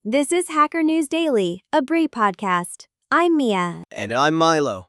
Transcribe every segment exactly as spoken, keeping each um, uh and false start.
This is Hacker News Daily, a Bree podcast. I'm Mia. And I'm Milo.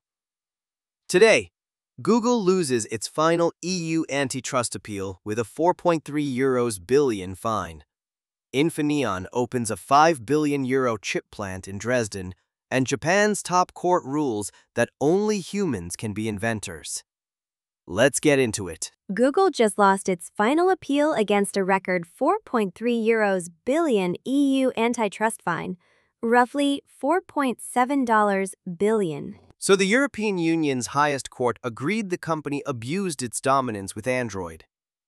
Today, Google loses its final E U antitrust appeal with a four point three euros billion fine. Infineon opens a five billion euro chip plant in Dresden, and Japan's top court rules that only humans can be inventors. Let's get into it. Google just lost its final appeal against a record four point three euros billion E U antitrust fine, roughly four point seven billion dollars. So the European Union's highest court agreed the company abused its dominance with Android.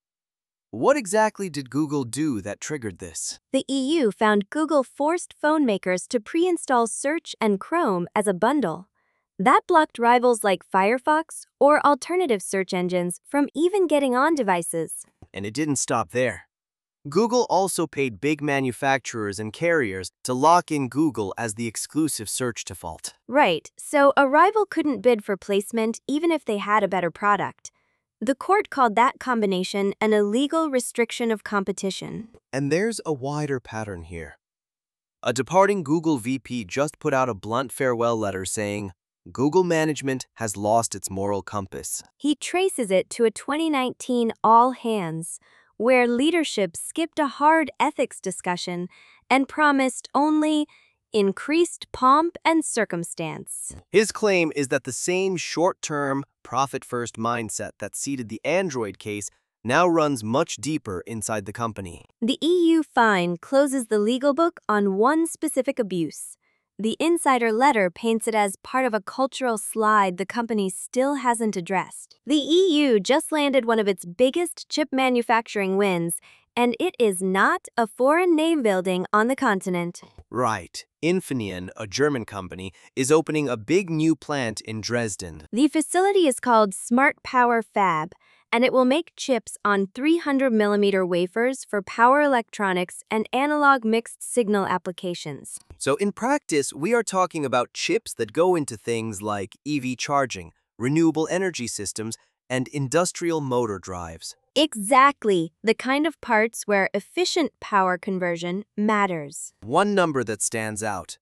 What exactly did Google do that triggered this? The E U found Google forced phone makers to pre-install Search and Chrome as a bundle. That blocked rivals like Firefox or alternative search engines from even getting on devices. And it didn't stop there. Google also paid big manufacturers and carriers to lock in Google as the exclusive search default. Right, so a rival couldn't bid for placement even if they had a better product. The court called that combination an illegal restriction of competition. And there's a wider pattern here. A departing Google V P just put out a blunt farewell letter saying, Google management has lost its moral compass. He traces it to a twenty nineteen all-hands, where leadership skipped a hard ethics discussion and promised only increased pomp and circumstance. His claim is that the same short-term, profit-first mindset that seeded the Android case now runs much deeper inside the company. The E U fine closes the legal book on one specific abuse. The insider letter paints it as part of a cultural slide the company still hasn't addressed. The E U just landed one of its biggest chip manufacturing wins, and it is not a foreign name building on the continent. Right. Infineon, a German company, is opening a big new plant in Dresden. The facility is called Smart Power Fab, and it will make chips on three hundred millimeter wafers for power electronics and analog mixed signal applications. So in practice, we are talking about chips that go into things like E V charging, renewable energy systems, and industrial motor drives. Exactly, the kind of parts where efficient power conversion matters. One number that stands out.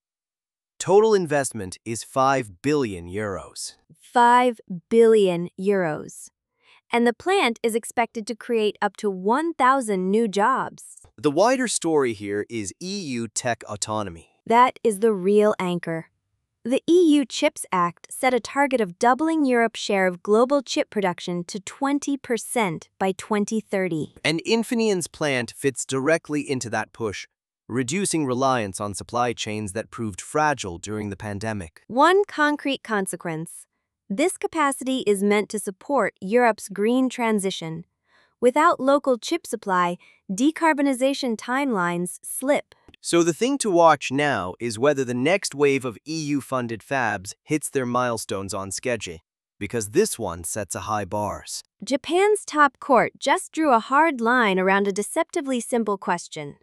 Total investment is five billion euros. five billion euros. And the plant is expected to create up to one thousand new jobs. The wider story here is E U tech autonomy. That is the real anchor. The E U CHIPS Act set a target of doubling Europe's share of global chip production to twenty percent by twenty thirty. And Infineon's plant fits directly into that push, reducing reliance on supply chains that proved fragile during the pandemic. One concrete consequence: this capacity is meant to support Europe's green transition. Without local chip supply, decarbonization timelines slip. So the thing to watch now is whether the next wave of E U-funded fabs hits their milestones on schedule, because this one sets a high bars. Japan's top court just drew a hard line around a deceptively simple question.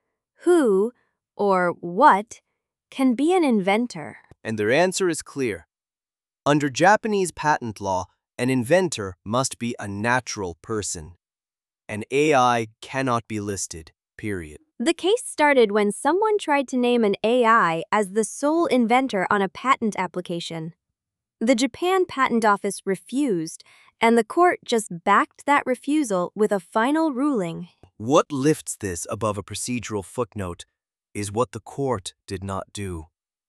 Who, or what, can be an inventor? And their answer is clear. Under Japanese patent law, an inventor must be a natural person. An A I cannot be listed, period. The case started when someone tried to name an A I as the sole inventor on a patent application. The Japan Patent Office refused, and the court just backed that refusal with a final ruling. What lifts this above a procedural footnote is what the court did not do.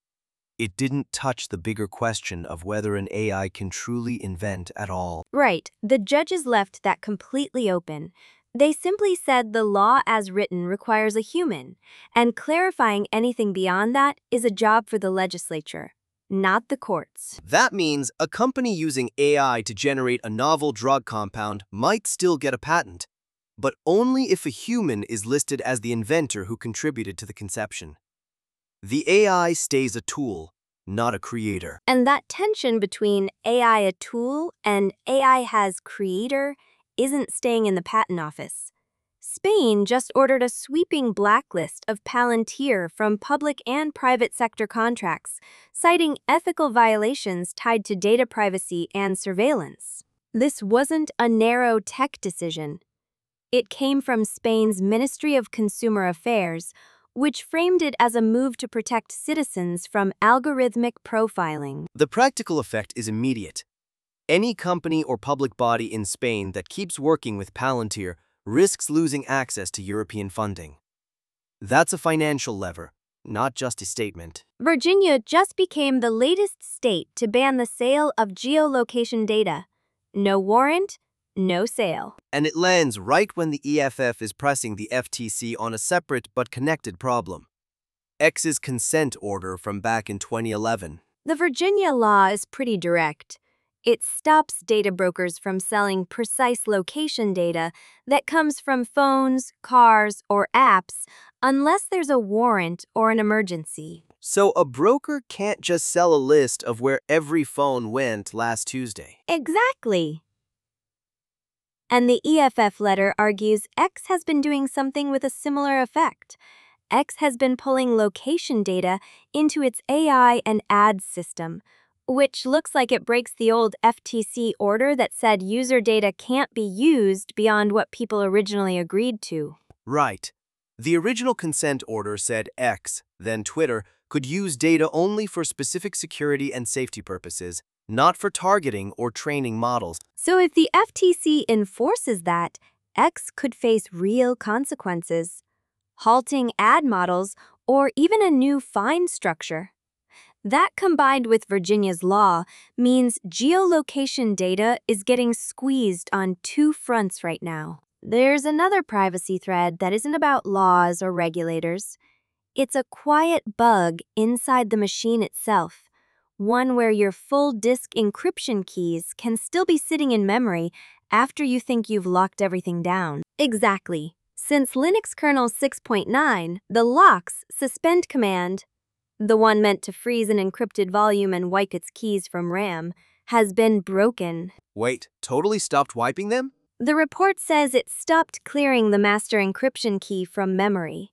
It didn't touch the bigger question of whether an A I can truly invent at all. Right, the judges left that completely open. They simply said the law as written requires a human, and clarifying anything beyond that is a job for the legislature, not the courts. That means a company using A I to generate a novel drug compound might still get a patent, but only if a human is listed as the inventor who contributed to the conception. The A I stays a tool, not a creator. And that tension between A I a tool and A I has creator isn't staying in the patent office. Spain just ordered a sweeping blacklist of Palantir from public and private sector contracts, citing ethical violations tied to data privacy and surveillance. This wasn't a narrow tech decision. It came from Spain's Ministry of Consumer Affairs, which framed it as a move to protect citizens from algorithmic profiling. The practical effect is immediate. Any company or public body in Spain that keeps working with Palantir risks losing access to European funding. That's a financial lever, not just a statement. Virginia just became the latest state to ban the sale of geolocation data. No warrant, no sale. And it lands right when the E F F is pressing the F T C on a separate but connected problem. X's consent order from back in twenty eleven. The Virginia law is pretty direct. It stops data brokers from selling precise location data that comes from phones, cars, or apps unless there's a warrant or an emergency. So a broker can't just sell a list of where every phone went last Tuesday. Exactly. And the E F F letter argues X has been doing something with a similar effect. X has been pulling location data into its A I and ads system, which looks like it breaks the old F T C order that said user data can't be used beyond what people originally agreed to. Right. The original consent order said X, then Twitter, could use data only for specific security and safety purposes, not for targeting or training models. So if the F T C enforces that, X could face real consequences, halting ad models, or even a new fine structure. That, combined with Virginia's law, means geolocation data is getting squeezed on two fronts right now. There's another privacy thread that isn't about laws or regulators. It's a quiet bug inside the machine itself, one where your full disk encryption keys can still be sitting in memory after you think you've locked everything down. Exactly. Since Linux kernel six point nine, the LOCKSS suspend command, the one meant to freeze an encrypted volume and wipe its keys from RAM, has been broken. Wait, totally stopped wiping them? The report says it stopped clearing the master encryption key from memory.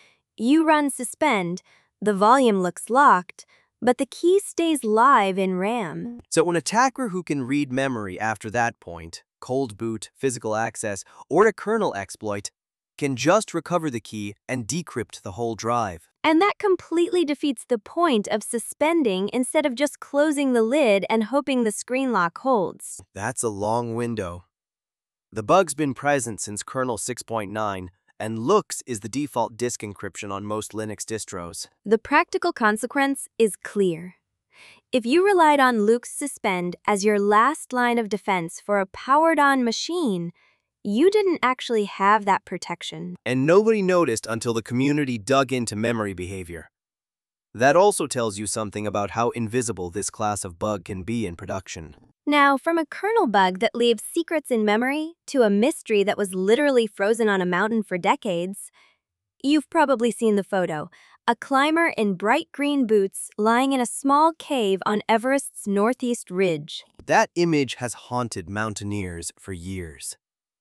You run suspend, the volume looks locked, but the key stays live in RAM. So an attacker who can read memory after that point, cold boot, physical access, or a kernel exploit, can just recover the key and decrypt the whole drive. And that completely defeats the point of suspending instead of just closing the lid and hoping the screen lock holds. That's a long window. The bug's been present since kernel six point nine, and LOCKSS is the default disk encryption on most Linux distros. The practical consequence is clear. If you relied on LOCKSS suspend as your last line of defense for a powered-on machine, you didn't actually have that protection. And nobody noticed until the community dug into memory behavior. That also tells you something about how invisible this class of bug can be in production. Now, from a kernel bug that leaves secrets in memory to a mystery that was literally frozen on a mountain for decades, you've probably seen the photo. A climber in bright green boots lying in a small cave on Everest's northeast ridge. That image has haunted mountaineers for years.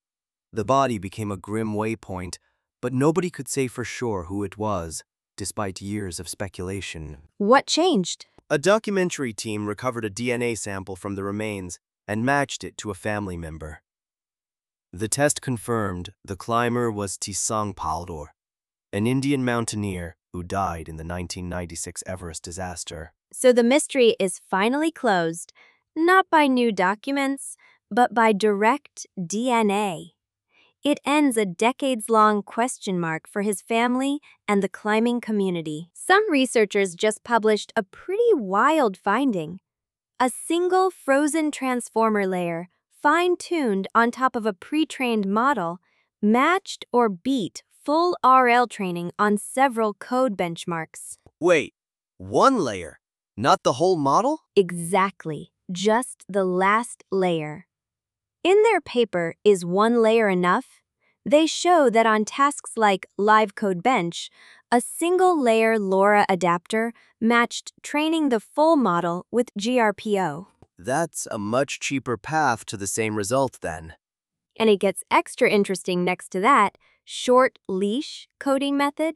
The body became a grim waypoint, but nobody could say for sure who it was, despite years of speculation. What changed? A documentary team recovered a D N A sample from the remains and matched it to a family member. The test confirmed the climber was Tisang Paldor, an Indian mountaineer who died in the nineteen ninety-six Everest disaster. So the mystery is finally closed, not by new documents, but by direct D N A. It ends a decades-long question mark for his family and the climbing community. Some researchers just published a pretty wild finding. A single frozen transformer layer, fine-tuned on top of a pre-trained model, matched or beat full R L training on several code benchmarks. Wait, one layer, not the whole model? Exactly, just the last layer. In their paper, Is One Layer Enough? They show that on tasks like Live Code Bench, a single layer LoRa adapter matched training the full model with G R P O. That's a much cheaper path to the same result then. And it gets extra interesting next to that short leash coding method.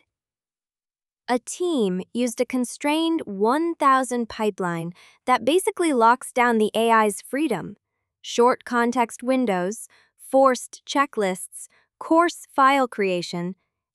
A team used a constrained one thousand pipeline that basically locks down the A I's freedom. Short context windows, forced checklists, coarse file creation,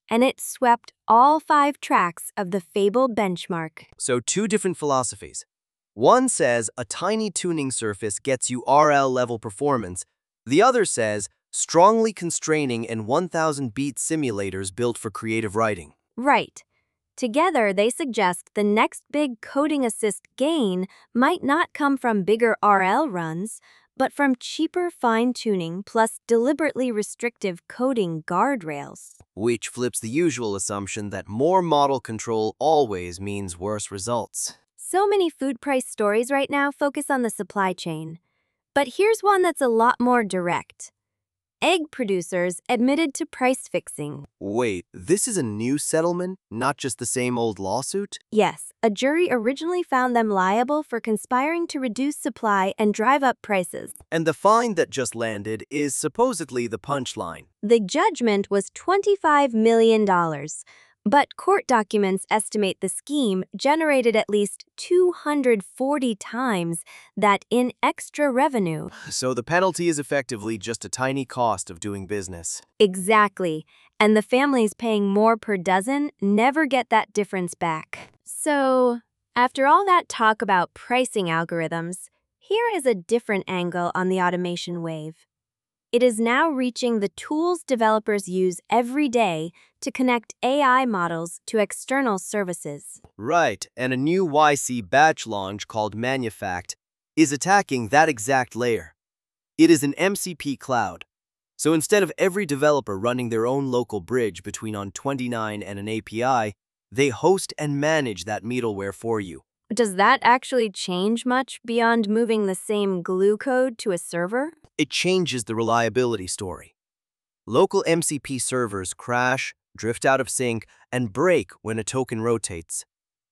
and it swept all five tracks of the fabled benchmark. So two different philosophies. One says a tiny tuning surface gets you R L-level performance. The other says strongly constraining and one thousand beat simulators built for creative writing. Right. Together, they suggest the next big coding assist gain might not come from bigger R L runs, but from cheaper fine-tuning plus deliberately restrictive coding guardrails. Which flips the usual assumption that more model control always means worse results. So many food price stories right now focus on the supply chain. But here's one that's a lot more direct. Egg producers admitted to price fixing. Wait, this is a new settlement, not just the same old lawsuit? Yes, a jury originally found them liable for conspiring to reduce supply and drive up prices. And the fine that just landed is supposedly the punchline. The judgment was twenty-five million dollars, but court documents estimate the scheme generated at least two hundred forty times that in extra revenue. So the penalty is effectively just a tiny cost of doing business. Exactly, and the families paying more per dozen never get that difference back. So, after all that talk about pricing algorithms, here is a different angle on the automation wave. It is now reaching the tools developers use every day to connect A I models to external services. Right, and a new Y C batch launch called Manufact is attacking that exact layer. It is an M C P cloud. So instead of every developer running their own local bridge between on twenty-nine and an A P I, they host and manage that middleware for you. Does that actually change much beyond moving the same glue code to a server? It changes the reliability story. Local M C P servers crash, drift out of sync, and break when a token rotates.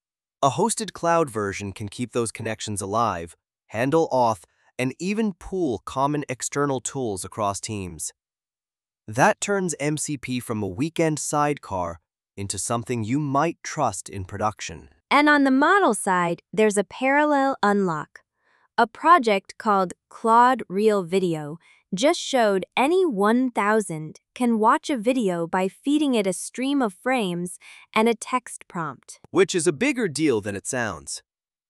A hosted cloud version can keep those connections alive, handle auth, and even pool common external tools across teams. That turns M C P from a weekend sidecar into something you might trust in production. And on the model side, there's a parallel unlock. A project called Claude Real Video just showed any one thousand can watch a video by feeding it a stream of frames and a text prompt. Which is a bigger deal than it sounds.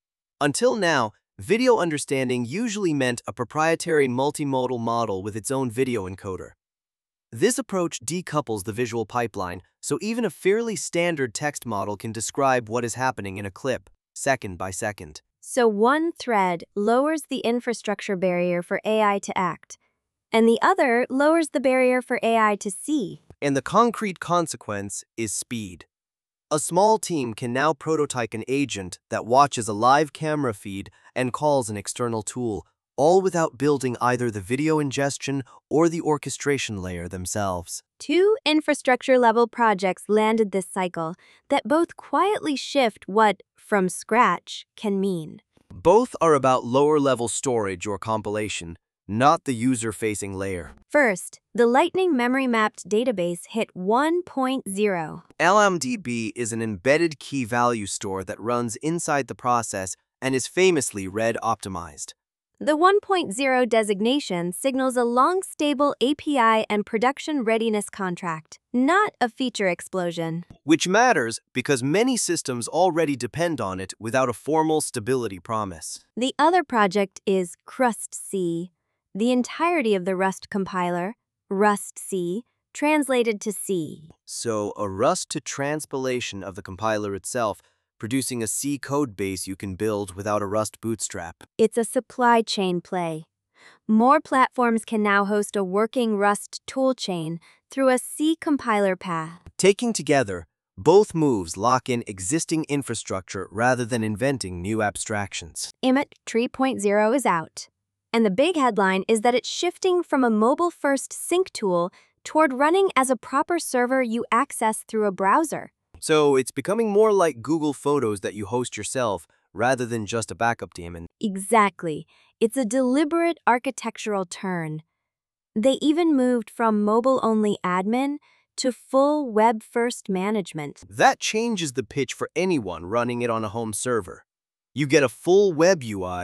Until now, video understanding usually meant a proprietary multimodal model with its own video encoder. This approach decouples the visual pipeline, so even a fairly standard text model can describe what is happening in a clip, second by second. So one thread lowers the infrastructure barrier for A I to act, and the other lowers the barrier for A I to see. And the concrete consequence is speed. A small team can now prototype an agent that watches a live camera feed and calls an external tool, all without building either the video ingestion or the orchestration layer themselves. Two infrastructure-level projects landed this cycle that both quietly shift what, from scratch, can mean. Both are about lower-level storage or compilation, not the user-facing layer. First, the Lightning memory-mapped database hit one point oh. L M D B is an embedded key value store that runs inside the process and is famously RED-optimized. The one point oh designation signals a long, stable A P I and production readiness contract, not a feature explosion. Which matters because many systems already depend on it without a formal stability promise. The other project is Crust-C. The entirety of the Rust compiler, Rust-C, translated to C. So a Rust to transpilation of the compiler itself, producing a C code base you can build without a Rust bootstrap. It's a supply chain play. More platforms can now host a working Rust toolchain through a C compiler path. Taking together, both moves lock in existing infrastructure rather than inventing new abstractions. Emmet three point oh is out. And the big headline is that it's shifting from a mobile-first sync tool toward running as a proper server you access through a browser. So it's becoming more like Google Photos that you host yourself rather than just a backup daemon. Exactly. It's a deliberate architectural turn. They even moved from mobile-only admin to full web-first management. That changes the pitch for anyone running it on a home server. You get a full web U I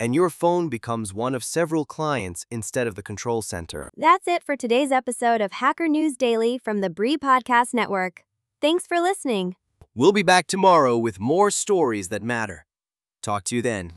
and your phone becomes one of several clients instead of the control center. That's it for today's episode of Hacker News Daily from the Bree Podcast Network. Thanks for listening. We'll be back tomorrow with more stories that matter. Talk to you then.